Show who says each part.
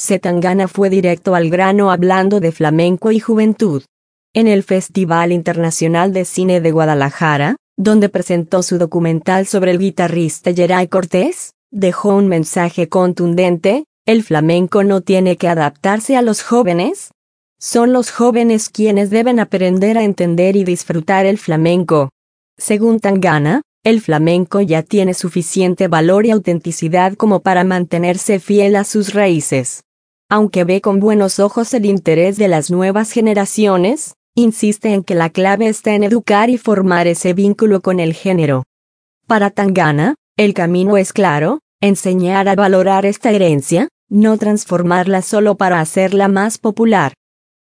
Speaker 1: Zetangana fue directo al grano hablando de flamenco y juventud. En el Festival Internacional de Cine de Guadalajara, donde presentó su documental sobre el guitarrista Geray Cortés, dejó un mensaje contundente: ¿el flamenco no tiene que adaptarse a los jóvenes? Son los jóvenes quienes deben aprender a entender y disfrutar el flamenco. Según Tangana, el flamenco ya tiene suficiente valor y autenticidad como para mantenerse fiel a sus raíces. Aunque ve con buenos ojos el interés de las nuevas generaciones, insiste en que la clave está en educar y formar ese vínculo con el género. Para Tangana, el camino es claro: enseñar a valorar esta herencia, no transformarla solo para hacerla más popular.